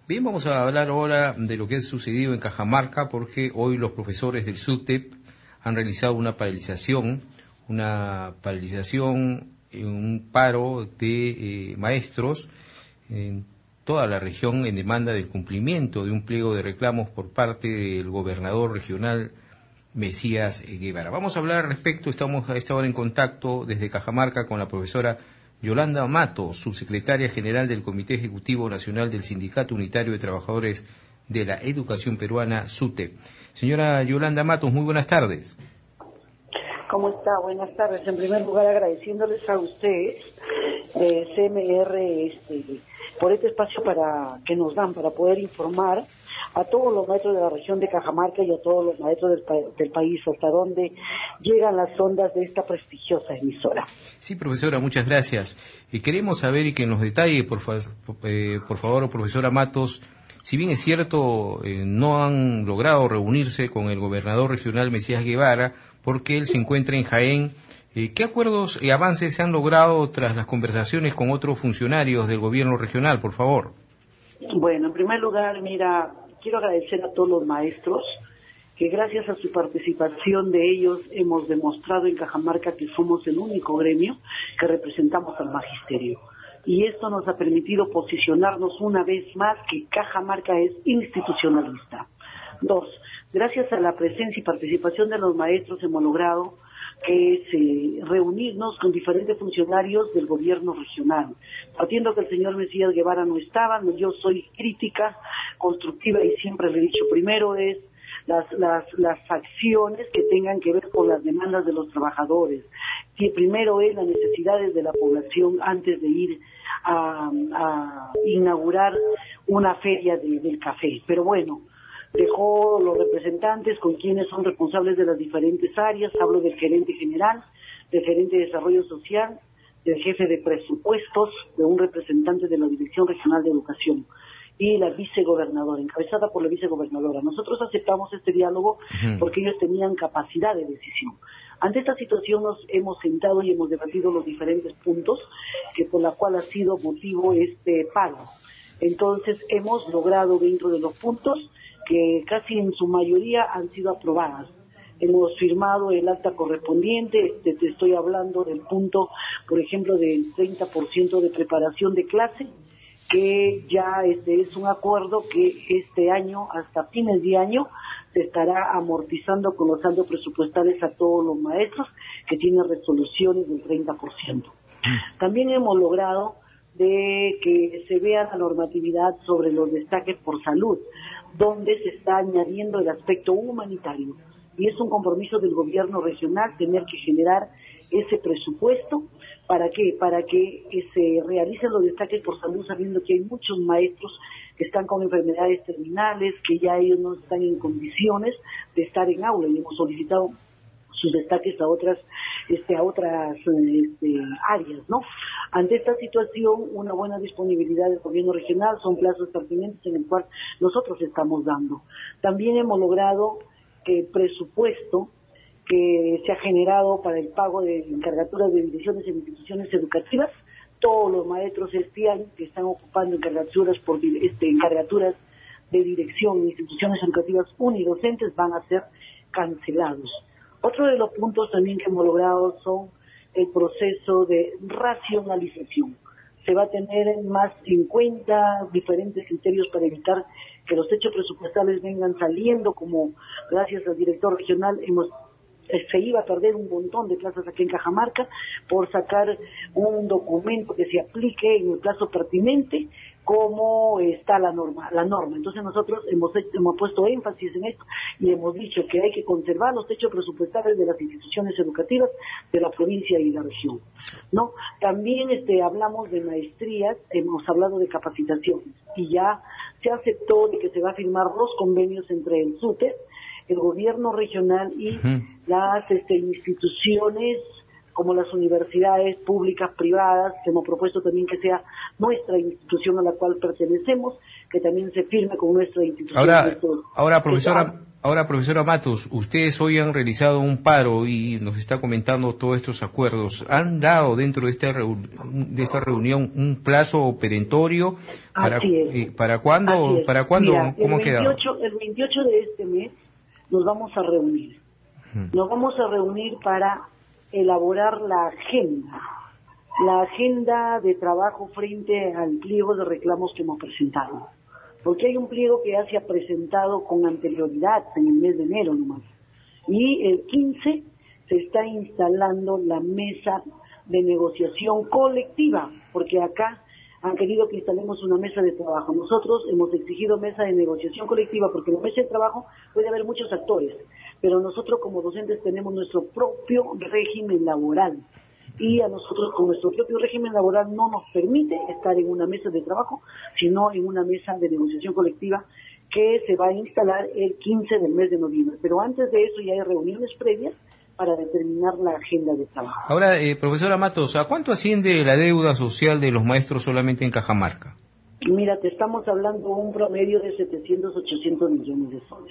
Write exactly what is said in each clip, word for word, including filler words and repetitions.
Bien, vamos a hablar ahora de lo que ha sucedido en Cajamarca, porque hoy los profesores del SUTEP han realizado una paralización, una paralización, un paro de eh, maestros en toda la región en demanda del cumplimiento de un pliego de reclamos por parte del gobernador regional Mesías Guevara. Vamos a hablar al respecto, estamos a esta hora en contacto desde Cajamarca con la profesora Yolanda Matos, subsecretaria general del Comité Ejecutivo Nacional del Sindicato Unitario de Trabajadores de la Educación Peruana, SUTEP. Señora Yolanda Matos, muy buenas tardes. ¿Cómo está? Buenas tardes. En primer lugar, agradeciéndoles a ustedes, eh, C M R, este, por este espacio para que nos dan para poder informar a todos los maestros de la región de Cajamarca y a todos los maestros del, pa del país, hasta donde llegan las ondas de esta prestigiosa emisora. Sí, profesora, muchas gracias. Y queremos saber y que nos detalle, por, fa eh, por favor, profesora Matos, si bien es cierto, eh, no han logrado reunirse con el gobernador regional Mesías Guevara, porque él se encuentra en Jaén, eh, ¿qué acuerdos y avances se han logrado tras las conversaciones con otros funcionarios del gobierno regional, por favor? Bueno, en primer lugar, mira, quiero agradecer a todos los maestros que gracias a su participación de ellos hemos demostrado en Cajamarca que somos el único gremio que representamos al magisterio. Y esto nos ha permitido posicionarnos una vez más que Cajamarca es institucionalista. Dos, gracias a la presencia y participación de los maestros hemos logrado que se reunirnos con diferentes funcionarios del gobierno regional. Partiendo que el señor Mesías Guevara no estaba, yo soy crítica, constructiva y siempre le he dicho, primero es las, las, las acciones que tengan que ver con las demandas de los trabajadores. Sí, primero es las necesidades de la población antes de ir a, a inaugurar una feria de, del café. Pero bueno, dejó los representantes con quienes son responsables de las diferentes áreas, hablo del gerente general, del gerente de desarrollo social, del jefe de presupuestos, de un representante de la Dirección Regional de Educación y la vicegobernadora, encabezada por la vicegobernadora. Nosotros aceptamos este diálogo uh-huh. porque ellos tenían capacidad de decisión. Ante esta situación nos hemos sentado y hemos debatido los diferentes puntos que por la cual ha sido motivo este paro. Entonces hemos logrado dentro de los puntos que casi en su mayoría han sido aprobadas. Hemos firmado el acta correspondiente, te, te estoy hablando del punto, por ejemplo, del treinta por ciento de preparación de clase, que ya este es un acuerdo que este año, hasta fines de año, se estará amortizando con los saldos presupuestales a todos los maestros, que tienen resoluciones del treinta por ciento. También hemos logrado de que se vea la normatividad sobre los destaques por salud, donde se está añadiendo el aspecto humanitario. Y es un compromiso del gobierno regional tener que generar ese presupuesto. ¿Para qué? Para que se realicen los destaques por salud, sabiendo que hay muchos maestros que están con enfermedades terminales, que ya ellos no están en condiciones de estar en aula, y hemos solicitado sus destaques a otras este a otras este, áreas, ¿no? Ante esta situación, una buena disponibilidad del gobierno regional son plazos pertinentes en el cual nosotros estamos dando. También hemos logrado que el presupuesto que se ha generado para el pago de encargaturas de direcciones en instituciones educativas, todos los maestros este año que están ocupando encargaturas por este encargaturas de dirección en instituciones educativas unidocentes van a ser cancelados. Otro de los puntos también que hemos logrado son el proceso de racionalización. Se va a tener más en cuenta diferentes criterios para evitar que los techos presupuestales vengan saliendo, como gracias al director regional hemos se iba a perder un montón de plazas aquí en Cajamarca por sacar un documento que se aplique en el plazo pertinente como está la norma, la norma. Entonces nosotros hemos, hemos puesto énfasis en esto y hemos dicho que hay que conservar los techos presupuestales de las instituciones educativas de la provincia y la región, ¿no? También este hablamos de maestrías, hemos hablado de capacitaciones y ya se aceptó de que se va a firmar dos convenios entre el SUTEP, el gobierno regional y uh-huh. las este, instituciones como las universidades públicas, privadas, que hemos propuesto también que sea nuestra institución a la cual pertenecemos, que también se firme con nuestra institución. Ahora, ahora profesora, Ahora, profesora Matos, ustedes hoy han realizado un paro y nos está comentando todos estos acuerdos. ¿Han dado dentro de esta, de esta reunión un plazo perentorio? ¿Para, eh, ¿para cuándo? ¿Para cuándo? Mira, ¿Cómo el queda? veintiocho, el veintiocho de este mes nos vamos a reunir. Uh-huh. Nos vamos a reunir para elaborar la agenda, la agenda de trabajo frente al pliego de reclamos que hemos presentado. Porque hay un pliego que ya se ha presentado con anterioridad en el mes de enero nomás. Y el quince se está instalando la mesa de negociación colectiva, porque acá han querido que instalemos una mesa de trabajo. Nosotros hemos exigido mesa de negociación colectiva porque en la mesa de trabajo puede haber muchos actores, pero nosotros como docentes tenemos nuestro propio régimen laboral. Y a nosotros con nuestro propio régimen laboral no nos permite estar en una mesa de trabajo, sino en una mesa de negociación colectiva que se va a instalar el quince del mes de noviembre. Pero antes de eso ya hay reuniones previas para determinar la agenda de trabajo. Ahora, eh, profesora Matos, ¿a cuánto asciende la deuda social de los maestros solamente en Cajamarca? Mira, te estamos hablando de un promedio de setecientos, ochocientos millones de soles.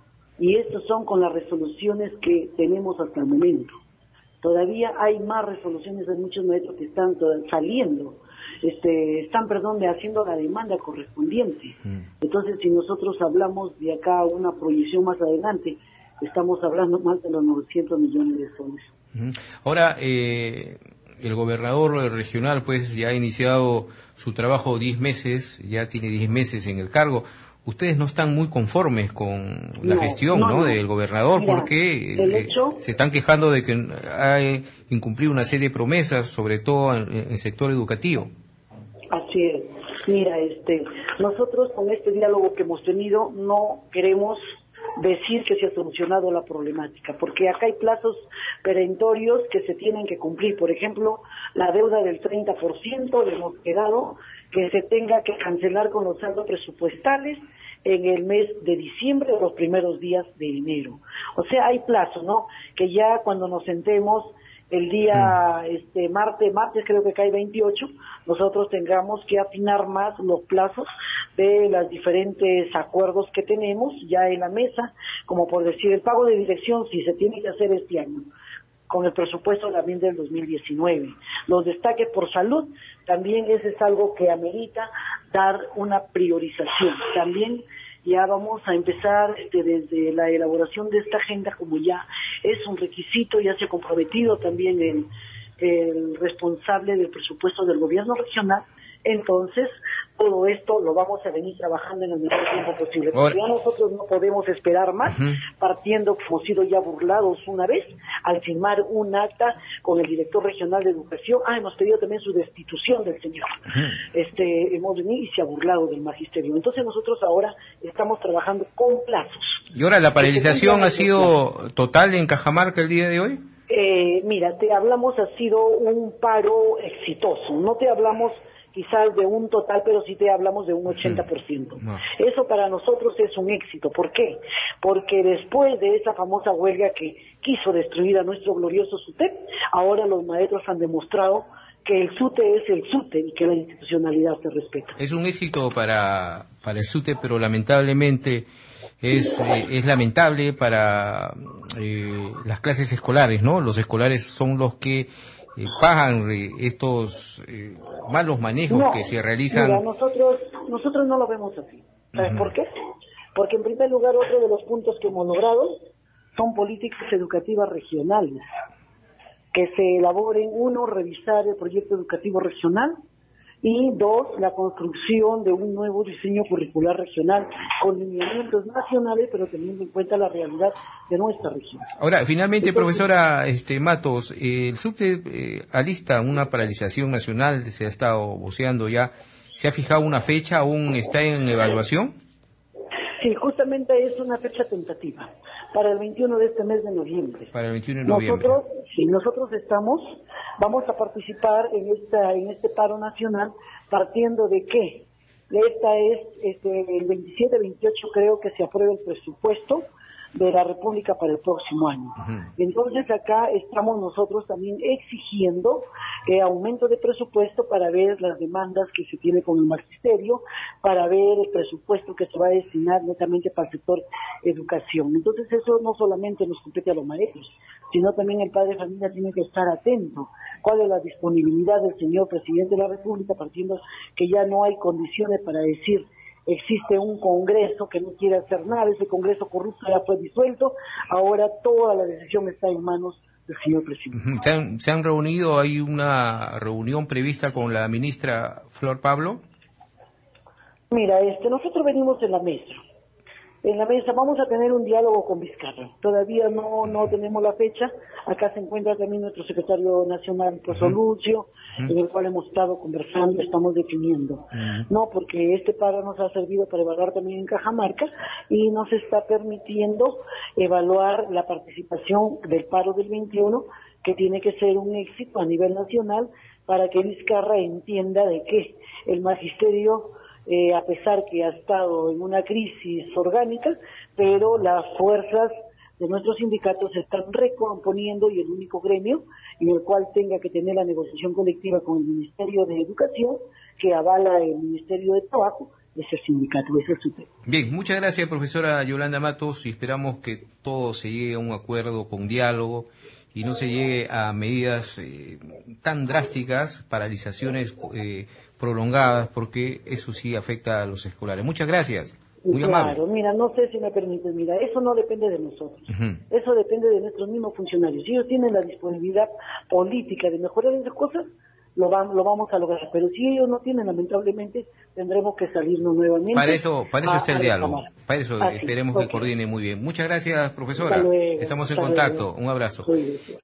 Y estos son con las resoluciones que tenemos hasta el momento. Todavía hay más resoluciones de muchos maestros que están saliendo, este, están, perdón, de haciendo la demanda correspondiente. Mm. Entonces, si nosotros hablamos de acá una proyección más adelante, estamos hablando más de los novecientos millones de soles. Mm. Ahora, eh, el gobernador regional, pues, ya ha iniciado su trabajo diez meses, ya tiene diez meses en el cargo. Ustedes no están muy conformes con la no, gestión no, no, del gobernador. Mira, porque eh, hecho, se están quejando de que ha incumplido una serie de promesas, sobre todo en el sector educativo. Así es. Mira, este, nosotros con este diálogo que hemos tenido no queremos decir que se ha solucionado la problemática, porque acá hay plazos perentorios que se tienen que cumplir. Por ejemplo, la deuda del treinta por ciento le hemos quedado que se tenga que cancelar con los saldos presupuestales en el mes de diciembre o los primeros días de enero. O sea, hay plazo, ¿no? Que ya cuando nos sentemos el día este martes, martes creo que cae veintiocho, nosotros tengamos que afinar más los plazos de los diferentes acuerdos que tenemos ya en la mesa, como por decir el pago de dirección si se tiene que hacer este año, con el presupuesto también del dos mil diecinueve. Los destaques por salud, también ese es algo que amerita dar una priorización. También ya vamos a empezar este, desde la elaboración de esta agenda, como ya es un requisito, ya se ha comprometido también el, el responsable del presupuesto del gobierno regional. Entonces, todo esto lo vamos a venir trabajando en el menor tiempo posible. Porque ya nosotros no podemos esperar más, uh-huh. partiendo que hemos sido ya burlados una vez al firmar un acta con el director regional de educación. Ah, hemos pedido también su destitución del señor. Uh-huh. Este, hemos venido y se ha burlado del magisterio. Entonces nosotros ahora estamos trabajando con plazos. ¿Y ahora la paralización ha sido total en Cajamarca el día de hoy? Eh, mira, te hablamos, ha sido un paro exitoso. No te hablamos quizás de un total, pero sí te hablamos de un ochenta por ciento. No. Eso para nosotros es un éxito. ¿Por qué? Porque después de esa famosa huelga que quiso destruir a nuestro glorioso SUTEP, ahora los maestros han demostrado que el SUTE es el SUTE y que la institucionalidad se respeta. Es un éxito para, para el SUTE, pero lamentablemente es, eh, es lamentable para eh, las clases escolares, ¿no? Los escolares son los que Eh, pagan eh, estos eh, malos manejos no, que se realizan. Mira, nosotros nosotros no lo vemos así. ¿Sabes uh-huh. por qué? Porque en primer lugar otro de los puntos que hemos logrado son políticas educativas regionales, que se elaboren, uno, revisar el proyecto educativo regional, y dos, la construcción de un nuevo diseño curricular regional con lineamientos nacionales, pero teniendo en cuenta la realidad de nuestra región. Ahora, finalmente, Entonces, profesora este, Matos, eh, el SUTE eh, alista una paralización nacional, se ha estado voceando ya, ¿se ha fijado una fecha, aún está en evaluación? Sí, justamente es una fecha tentativa, para el veintiuno de este mes de noviembre. Para el veintiuno de noviembre. Nosotros, sí, nosotros estamos, vamos a participar en esta, en este paro nacional, partiendo de que esta es, este, el veintisiete veintiocho creo que se aprueba el presupuesto de la República para el próximo año. Uh-huh. Entonces acá estamos nosotros también exigiendo eh, aumento de presupuesto para ver las demandas que se tiene con el magisterio, para ver el presupuesto que se va a destinar netamente para el sector educación. Entonces eso no solamente nos compete a los maestros, sino también el padre de familia tiene que estar atento. ¿Cuál es la disponibilidad del señor presidente de la República, partiendo que ya no hay condiciones para decir existe un Congreso que no quiere hacer nada, ese Congreso corrupto ya fue disuelto, ahora toda la decisión está en manos del señor presidente. ¿Se han, se han reunido, hay una reunión prevista con la ministra Flor Pablo? Mira, este, nosotros venimos en la mesa. En la mesa vamos a tener un diálogo con Vizcarra. Todavía no no tenemos la fecha. Acá se encuentra también nuestro secretario nacional, José Lucio, uh-huh. en el cual hemos estado conversando, estamos definiendo. Uh-huh. No, porque este paro nos ha servido para evaluar también en Cajamarca y nos está permitiendo evaluar la participación del paro del veintiuno, que tiene que ser un éxito a nivel nacional para que Vizcarra entienda de que el magisterio, Eh, a pesar que ha estado en una crisis orgánica, pero las fuerzas de nuestros sindicatos se están recomponiendo y el único gremio en el cual tenga que tener la negociación colectiva con el Ministerio de Educación, que avala el Ministerio de Trabajo, es el sindicato, es el SUTEP. Bien, muchas gracias, profesora Yolanda Matos, y esperamos que todo se llegue a un acuerdo con diálogo y no se llegue a medidas eh, tan drásticas, paralizaciones eh, prolongadas, porque eso sí afecta a los escolares. Muchas gracias. Muy claro, amable. Mira, no sé si me permites, mira, eso no depende de nosotros, uh-huh. eso depende de nuestros mismos funcionarios. Si ellos tienen la disponibilidad política de mejorar esas cosas, lo, van, lo vamos a lograr, pero si ellos no tienen, lamentablemente, tendremos que salirnos nuevamente. Para eso, para eso a, está el diálogo, para eso Así, esperemos okay. que coordine muy bien. Muchas gracias, profesora. Luego, Estamos en contacto. luego. Un abrazo. Soy